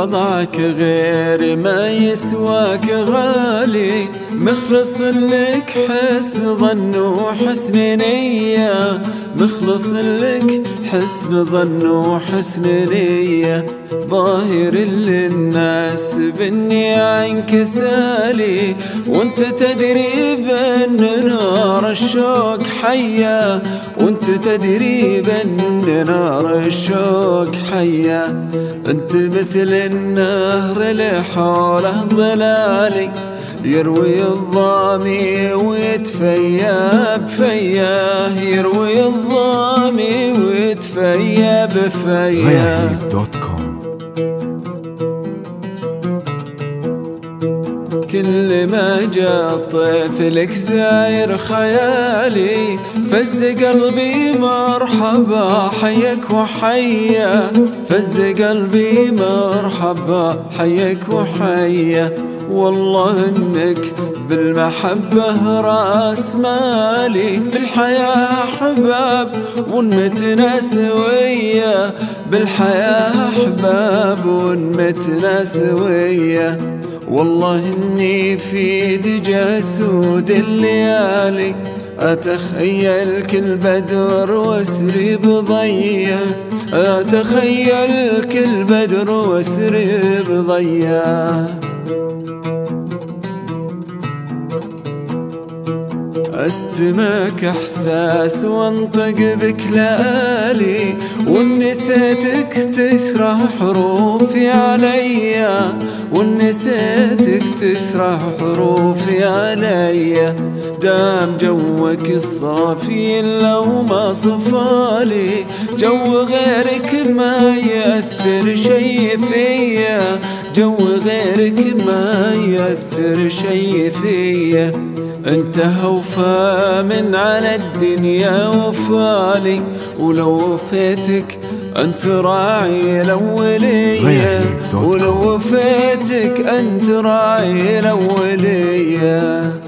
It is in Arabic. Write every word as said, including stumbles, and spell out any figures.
وضعك غير ما يسواك غالي، مخلص لك حسن ظن وحسن نية، مخلص لك حسن ظن وحسن نية، ظاهر للناس بإني عنك سالي، وانت تدري بأن نار الشوق حية، وانت تدري بأن نار الشوق حية. انت مثل النهر لحوله ظلالي، يروي الظامي ويتفيا بفياه، يروي الظامي ويتفيا بفياه. كل ما جاء الطيف لك زاير خيالي، فز قلبي مرحبا حيك وحيا، فز قلبي مرحبا حيك وحيا. والله انك بالمحبة راس مالي، بالحياة احباب ونمتنا سوية، بالحياة احباب ونمتنا سوية. والله اني في دجى سود الليالي، اتخيل كل بدر واسري بضيه، اتخيل كل بدر واسري بضيه. استمعك احساس وانطق بك لآلي، ونسيتك تشرح حروفي عليا، ونسيتك تشرح حروفي عليا. دام جوك الصافي لو ما صفالي، جو غيرك ما يأثر شي فيا، جو غيرك ما يأثر شي فيا. انت اوفى من على الدنيا وفالي، ولو وفيتك انت راعي الاولية، ولو وفيتك انت راعي الاولية.